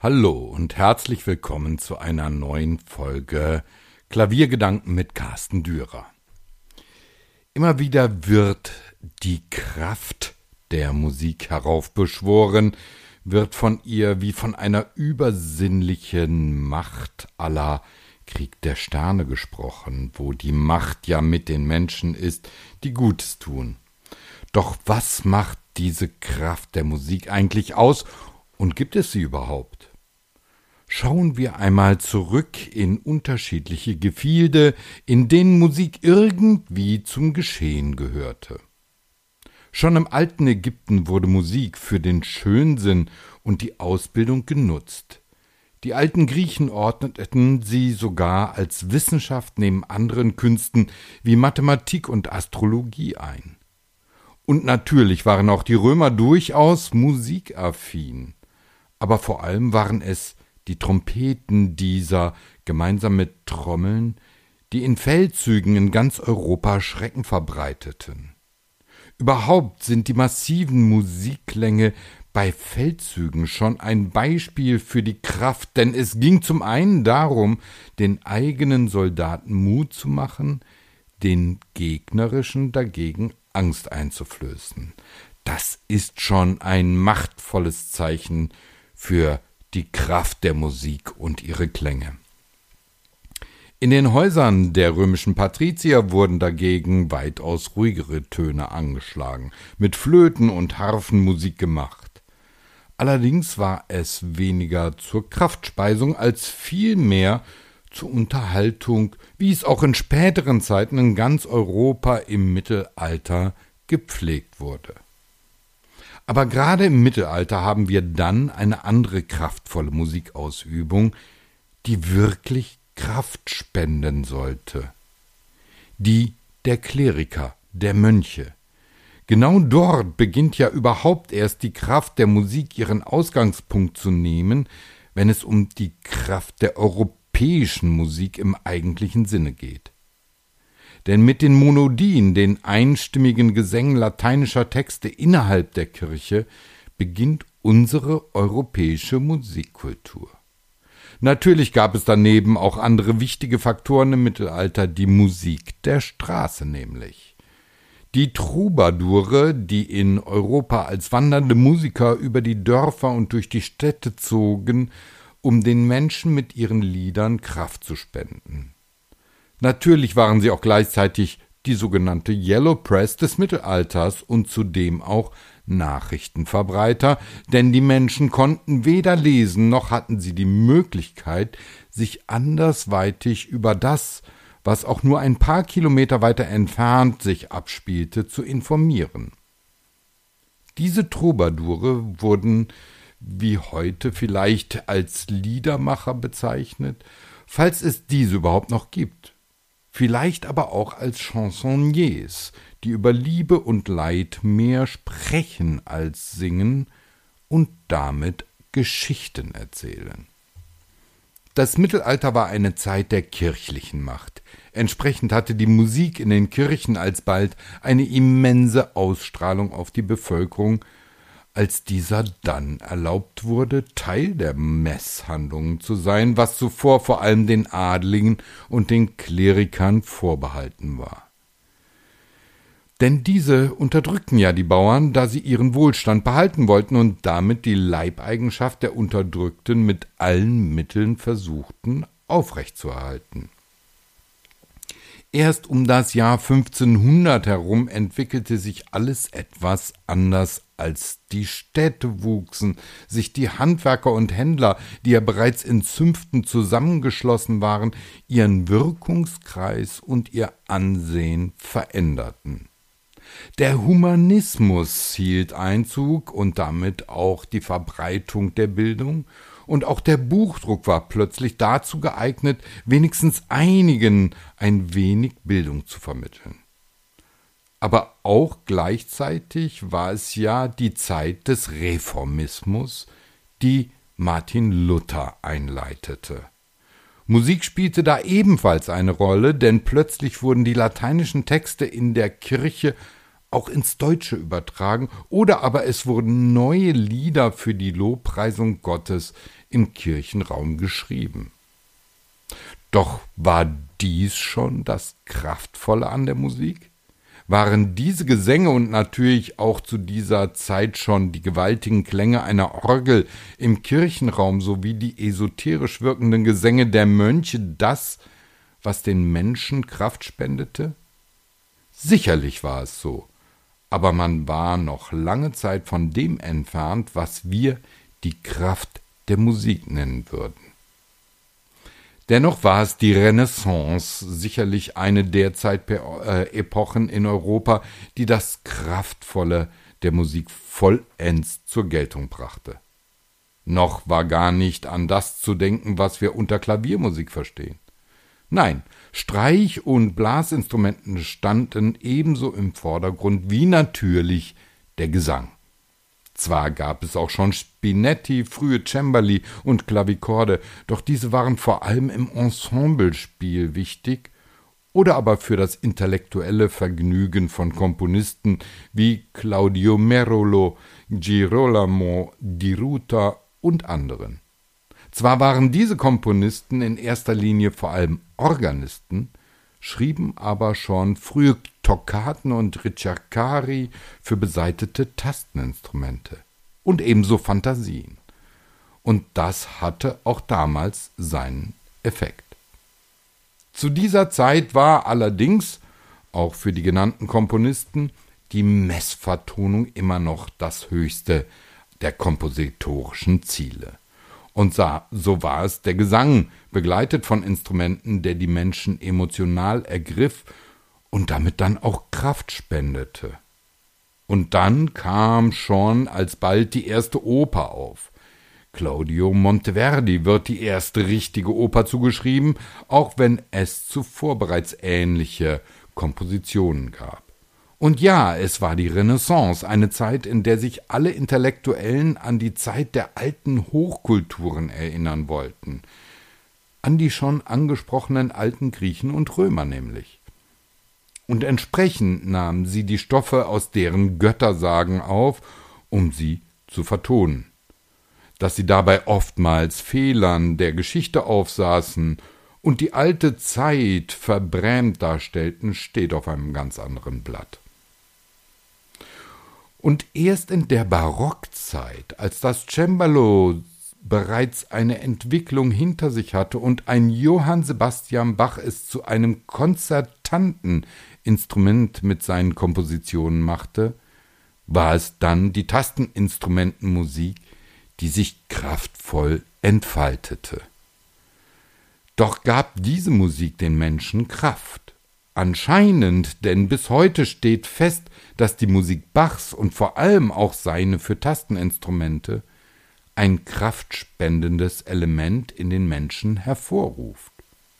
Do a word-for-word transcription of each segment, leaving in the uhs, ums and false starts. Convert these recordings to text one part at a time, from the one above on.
Hallo und herzlich willkommen zu einer neuen Folge Klaviergedanken mit Carsten Dürer. Immer wieder wird die Kraft der Musik heraufbeschworen, wird von ihr wie von einer übersinnlichen Macht à la Krieg der Sterne gesprochen, wo die Macht ja mit den Menschen ist, die Gutes tun. Doch was macht diese Kraft der Musik eigentlich aus und gibt es sie überhaupt? Schauen wir einmal zurück in unterschiedliche Gefilde, in denen Musik irgendwie zum Geschehen gehörte. Schon im alten Ägypten wurde Musik für den Schönsinn und die Ausbildung genutzt. Die alten Griechen ordneten sie sogar als Wissenschaft neben anderen Künsten wie Mathematik und Astrologie ein. Und natürlich waren auch die Römer durchaus musikaffin, aber vor allem waren es die Trompeten dieser, gemeinsam mit Trommeln, die in Feldzügen in ganz Europa Schrecken verbreiteten. Überhaupt sind die massiven Musikklänge bei Feldzügen schon ein Beispiel für die Kraft, denn es ging zum einen darum, den eigenen Soldaten Mut zu machen, den gegnerischen dagegen Angst einzuflößen. Das ist schon ein machtvolles Zeichen für die Kraft der Musik und ihre Klänge. In den Häusern der römischen Patrizier wurden dagegen weitaus ruhigere Töne angeschlagen, mit Flöten und Harfen Musik gemacht. Allerdings war es weniger zur Kraftspeisung als vielmehr zur Unterhaltung, wie es auch in späteren Zeiten in ganz Europa im Mittelalter gepflegt wurde. Aber gerade im Mittelalter haben wir dann eine andere kraftvolle Musikausübung, die wirklich Kraft spenden sollte. Die der Kleriker, der Mönche. Genau dort beginnt ja überhaupt erst die Kraft der Musik ihren Ausgangspunkt zu nehmen, wenn es um die Kraft der europäischen Musik im eigentlichen Sinne geht. Denn mit den Monodien, den einstimmigen Gesängen lateinischer Texte innerhalb der Kirche, beginnt unsere europäische Musikkultur. Natürlich gab es daneben auch andere wichtige Faktoren im Mittelalter, die Musik der Straße nämlich. Die Troubadoure, die in Europa als wandernde Musiker über die Dörfer und durch die Städte zogen, um den Menschen mit ihren Liedern Kraft zu spenden. Natürlich waren sie auch gleichzeitig die sogenannte Yellow Press des Mittelalters und zudem auch Nachrichtenverbreiter, denn die Menschen konnten weder lesen, noch hatten sie die Möglichkeit, sich andersweitig über das, was auch nur ein paar Kilometer weiter entfernt sich abspielte, zu informieren. Diese Troubadoure wurden wie heute vielleicht als Liedermacher bezeichnet, falls es diese überhaupt noch gibt. Vielleicht aber auch als Chansonniers, die über Liebe und Leid mehr sprechen als singen und damit Geschichten erzählen. Das Mittelalter war eine Zeit der kirchlichen Macht. Entsprechend hatte die Musik in den Kirchen alsbald eine immense Ausstrahlung auf die Bevölkerung, als dieser dann erlaubt wurde, Teil der Messhandlungen zu sein, was zuvor vor allem den Adligen und den Klerikern vorbehalten war. Denn diese unterdrückten ja die Bauern, da sie ihren Wohlstand behalten wollten und damit die Leibeigenschaft der Unterdrückten mit allen Mitteln versuchten aufrechtzuerhalten. Erst um das Jahr fünfzehnhundert herum entwickelte sich alles etwas anders, als die Städte wuchsen, sich die Handwerker und Händler, die ja bereits in Zünften zusammengeschlossen waren, ihren Wirkungskreis und ihr Ansehen veränderten. Der Humanismus hielt Einzug und damit auch die Verbreitung der Bildung, und auch der Buchdruck war plötzlich dazu geeignet, wenigstens einigen ein wenig Bildung zu vermitteln. Aber auch gleichzeitig war es ja die Zeit des Reformismus, die Martin Luther einleitete. Musik spielte da ebenfalls eine Rolle, denn plötzlich wurden die lateinischen Texte in der Kirche auch ins Deutsche übertragen, oder aber es wurden neue Lieder für die Lobpreisung Gottes im Kirchenraum geschrieben. Doch war dies schon das Kraftvolle an der Musik? Waren diese Gesänge und natürlich auch zu dieser Zeit schon die gewaltigen Klänge einer Orgel im Kirchenraum sowie die esoterisch wirkenden Gesänge der Mönche das, was den Menschen Kraft spendete? Sicherlich war es so, aber man war noch lange Zeit von dem entfernt, was wir die Kraft der Musik nennen würden. Dennoch war es die Renaissance, sicherlich eine der Zeitepochen in Europa, die das Kraftvolle der Musik vollends zur Geltung brachte. Noch war gar nicht an das zu denken, was wir unter Klaviermusik verstehen. Nein, Streich- und Blasinstrumenten standen ebenso im Vordergrund wie natürlich der Gesang. Zwar gab es auch schon Spinetti, frühe Cembali und Klavikorde, doch diese waren vor allem im Ensemblespiel wichtig oder aber für das intellektuelle Vergnügen von Komponisten wie Claudio Merolo, Girolamo Di Ruta und anderen. Zwar waren diese Komponisten in erster Linie vor allem Organisten, schrieben aber schon frühe Toccaten und Ricercari für besaitete Tasteninstrumente und ebenso Fantasien. Und das hatte auch damals seinen Effekt. Zu dieser Zeit war allerdings, auch für die genannten Komponisten, die Messvertonung immer noch das höchste der kompositorischen Ziele. Und so war es der Gesang, begleitet von Instrumenten, der die Menschen emotional ergriff und damit dann auch Kraft spendete. Und dann kam schon alsbald die erste Oper auf. Claudio Monteverdi wird die erste richtige Oper zugeschrieben, auch wenn es zuvor bereits ähnliche Kompositionen gab. Und ja, es war die Renaissance, eine Zeit, in der sich alle Intellektuellen an die Zeit der alten Hochkulturen erinnern wollten. An die schon angesprochenen alten Griechen und Römer nämlich. Und entsprechend nahmen sie die Stoffe aus deren Göttersagen auf, um sie zu vertonen. Dass sie dabei oftmals Fehlern der Geschichte aufsaßen und die alte Zeit verbrämt darstellten, steht auf einem ganz anderen Blatt. Und erst in der Barockzeit, als das Cembalo bereits eine Entwicklung hinter sich hatte und ein Johann Sebastian Bach es zu einem konzertanten Instrument mit seinen Kompositionen machte, war es dann die Tasteninstrumentenmusik, die sich kraftvoll entfaltete. Doch gab diese Musik den Menschen Kraft. Anscheinend, denn bis heute steht fest, dass die Musik Bachs und vor allem auch seine für Tasteninstrumente ein kraftspendendes Element in den Menschen hervorruft.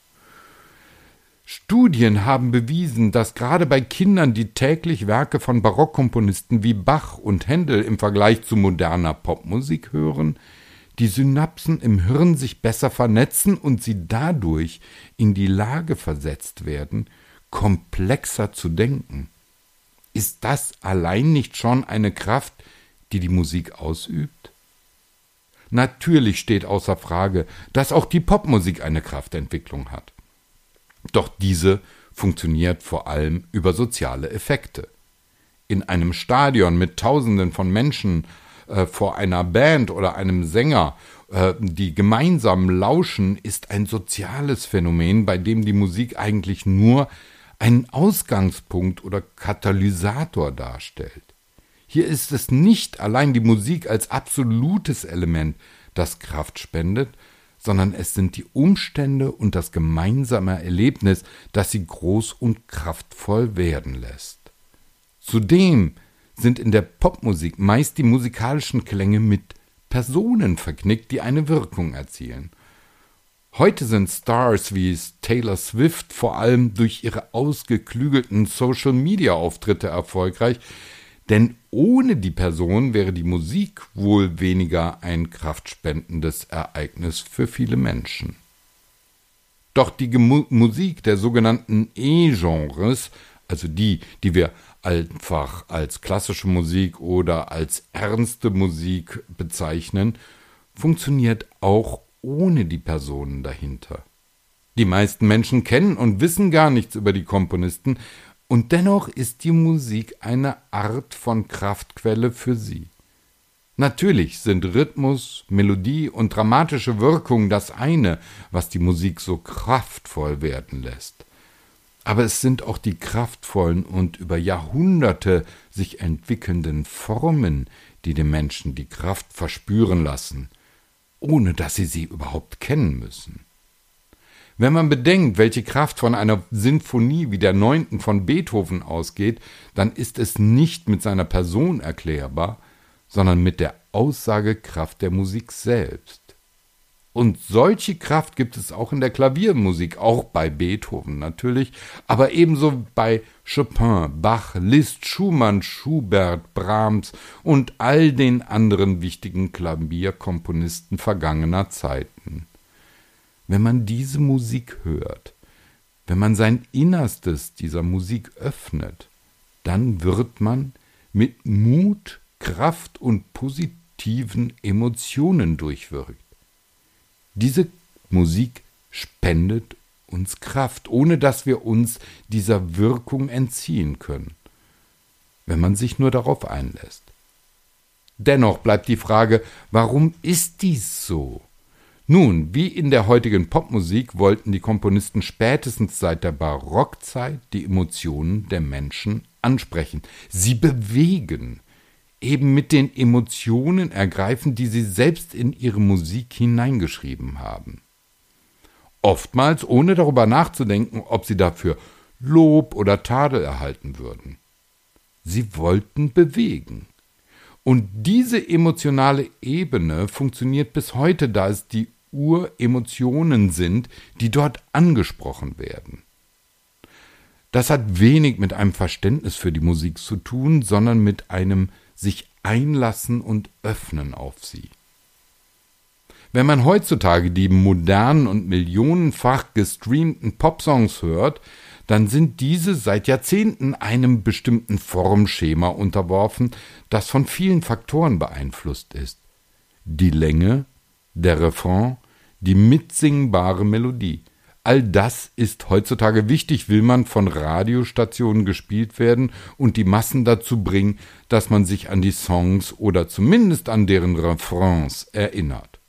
Studien haben bewiesen, dass gerade bei Kindern, die täglich Werke von Barockkomponisten wie Bach und Händel im Vergleich zu moderner Popmusik hören, die Synapsen im Hirn sich besser vernetzen und sie dadurch in die Lage versetzt werden, komplexer zu denken. Ist das allein nicht schon eine Kraft, die die Musik ausübt? Natürlich steht außer Frage, dass auch die Popmusik eine Kraftentwicklung hat. Doch diese funktioniert vor allem über soziale Effekte. In einem Stadion mit Tausenden von Menschen äh, vor einer Band oder einem Sänger, äh, die gemeinsam lauschen, ist ein soziales Phänomen, bei dem die Musik eigentlich nur einen Ausgangspunkt oder Katalysator darstellt. Hier ist es nicht allein die Musik als absolutes Element, das Kraft spendet, sondern es sind die Umstände und das gemeinsame Erlebnis, das sie groß und kraftvoll werden lässt. Zudem sind in der Popmusik meist die musikalischen Klänge mit Personen verknickt, die eine Wirkung erzielen. Heute sind Stars wie Taylor Swift vor allem durch ihre ausgeklügelten Social-Media-Auftritte erfolgreich, denn ohne die Person wäre die Musik wohl weniger ein kraftspendendes Ereignis für viele Menschen. Doch die Gemu- Musik der sogenannten E-Genres, also die, die wir einfach als klassische Musik oder als ernste Musik bezeichnen, funktioniert auch ohne die Personen dahinter. Die meisten Menschen kennen und wissen gar nichts über die Komponisten, und dennoch ist die Musik eine Art von Kraftquelle für sie. Natürlich sind Rhythmus, Melodie und dramatische Wirkung das eine, was die Musik so kraftvoll werden lässt. Aber es sind auch die kraftvollen und über Jahrhunderte sich entwickelnden Formen, die den Menschen die Kraft verspüren lassen, ohne dass sie sie überhaupt kennen müssen. Wenn man bedenkt, welche Kraft von einer Sinfonie wie der Neunten von Beethoven ausgeht, dann ist es nicht mit seiner Person erklärbar, sondern mit der Aussagekraft der Musik selbst. Und solche Kraft gibt es auch in der Klaviermusik, auch bei Beethoven natürlich, aber ebenso bei Chopin, Bach, Liszt, Schumann, Schubert, Brahms und all den anderen wichtigen Klavierkomponisten vergangener Zeiten. Wenn man diese Musik hört, wenn man sein Innerstes dieser Musik öffnet, dann wird man mit Mut, Kraft und positiven Emotionen durchwirkt. Diese Musik spendet uns Kraft, ohne dass wir uns dieser Wirkung entziehen können, wenn man sich nur darauf einlässt. Dennoch bleibt die Frage, warum ist dies so? Nun, wie in der heutigen Popmusik wollten die Komponisten spätestens seit der Barockzeit die Emotionen der Menschen ansprechen, sie bewegen, eben mit den Emotionen ergreifen, die sie selbst in ihre Musik hineingeschrieben haben. Oftmals ohne darüber nachzudenken, ob sie dafür Lob oder Tadel erhalten würden. Sie wollten bewegen. Und diese emotionale Ebene funktioniert bis heute, da es die Uremotionen sind, die dort angesprochen werden. Das hat wenig mit einem Verständnis für die Musik zu tun, sondern mit einem sich einlassen und öffnen auf sie. Wenn man heutzutage die modernen und millionenfach gestreamten Popsongs hört, dann sind diese seit Jahrzehnten einem bestimmten Formschema unterworfen, das von vielen Faktoren beeinflusst ist. Die Länge, der Refrain, die mitsingbare Melodie. All das ist heutzutage wichtig, will man von Radiostationen gespielt werden und die Massen dazu bringen, dass man sich an die Songs oder zumindest an deren Refrains erinnert.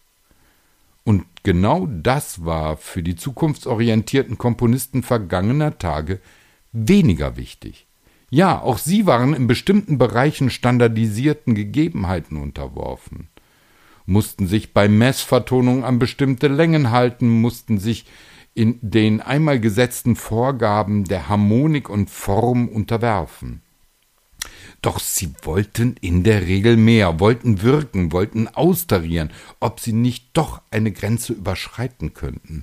Und genau das war für die zukunftsorientierten Komponisten vergangener Tage weniger wichtig. Ja, auch sie waren in bestimmten Bereichen standardisierten Gegebenheiten unterworfen, mussten sich bei Messvertonungen an bestimmte Längen halten, mussten sich in den einmal gesetzten Vorgaben der Harmonik und Form unterwerfen. Doch sie wollten in der Regel mehr, wollten wirken, wollten austarieren, ob sie nicht doch eine Grenze überschreiten könnten.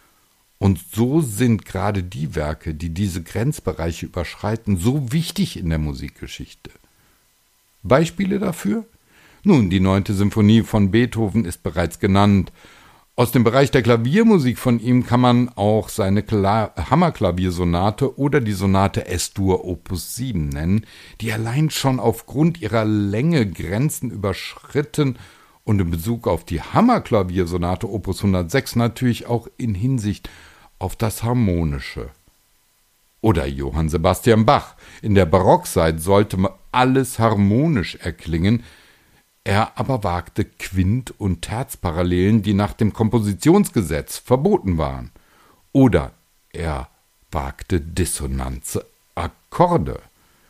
Und so sind gerade die Werke, die diese Grenzbereiche überschreiten, so wichtig in der Musikgeschichte. Beispiele dafür? Nun, die neunte Symphonie von Beethoven ist bereits genannt. Aus dem Bereich der Klaviermusik von ihm kann man auch seine Kla- Hammerklaviersonate oder die Sonate S-Dur Opus sieben nennen, die allein schon aufgrund ihrer Länge Grenzen überschritten und in Bezug auf die Hammerklaviersonate Opus hundertsechs natürlich auch in Hinsicht auf das Harmonische. Oder Johann Sebastian Bach. In der Barockzeit sollte alles harmonisch erklingen, er aber wagte Quint- und Terzparallelen, die nach dem Kompositionsgesetz verboten waren. Oder er wagte dissonante Akkorde.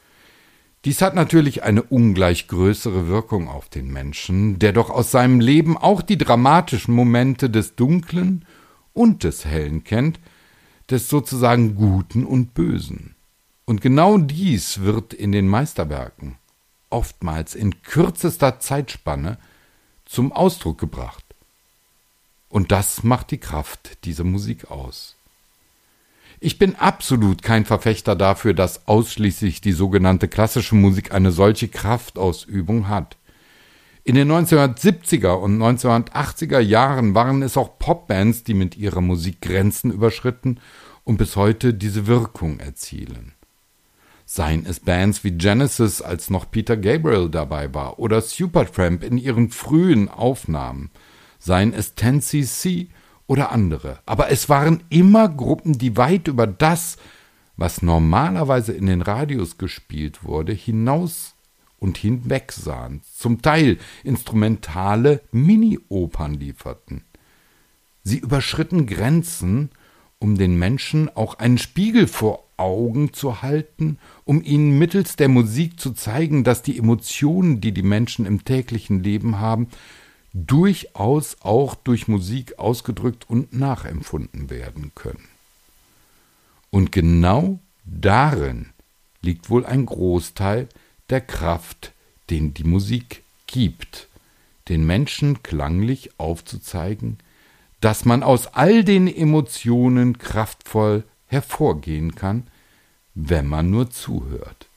Dies hat natürlich eine ungleich größere Wirkung auf den Menschen, der doch aus seinem Leben auch die dramatischen Momente des Dunklen und des Hellen kennt, des sozusagen Guten und Bösen. Und genau dies wird in den Meisterwerken oftmals in kürzester Zeitspanne zum Ausdruck gebracht. Und das macht die Kraft dieser Musik aus. Ich bin absolut kein Verfechter dafür, dass ausschließlich die sogenannte klassische Musik eine solche Kraftausübung hat. In den neunzehnhundertsiebziger und neunzehnhundertachtziger Jahren waren es auch Popbands, die mit ihrer Musik Grenzen überschritten und bis heute diese Wirkung erzielen. Seien es Bands wie Genesis, als noch Peter Gabriel dabei war, oder Supertramp in ihren frühen Aufnahmen. seien es zehn C C oder andere. Aber es waren immer Gruppen, die weit über das, was normalerweise in den Radios gespielt wurde, hinaus und hinweg sahen. Zum Teil instrumentale Mini-Opern lieferten. Sie überschritten Grenzen, um den Menschen auch einen Spiegel vor Augen zu halten, um ihnen mittels der Musik zu zeigen, dass die Emotionen, die die Menschen im täglichen Leben haben, durchaus auch durch Musik ausgedrückt und nachempfunden werden können. Und genau darin liegt wohl ein Großteil der Kraft, den die Musik gibt, den Menschen klanglich aufzuzeigen, dass man aus all den Emotionen kraftvoll hervorgehen kann, wenn man nur zuhört.